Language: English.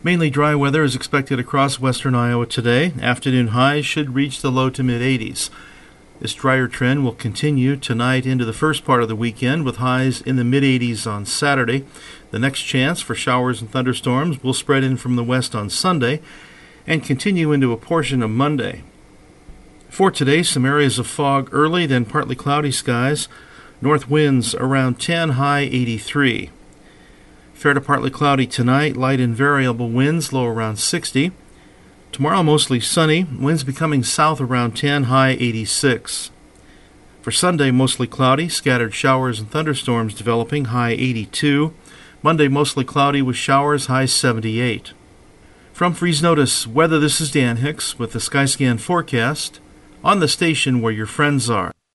Mainly dry weather is expected across western Iowa today. Afternoon highs should reach the low to mid-80s. This drier trend will continue tonight into the first part of the weekend with highs in the mid-80s on Saturday. The next chance for showers and thunderstorms will spread in from the west on Sunday and continue into a portion of Monday. For today, some areas of fog early, then partly cloudy skies. North winds around 10, high 83. Fair to partly cloudy tonight, light and variable winds, low around 60. Tomorrow, mostly sunny, winds becoming south around 10, high 86. For Sunday, mostly cloudy, scattered showers and thunderstorms developing, high 82. Monday, mostly cloudy with showers, high 78. From Freeze Notice Weather, this is Dan Hicks with the Skyscan forecast on the station where your friends are.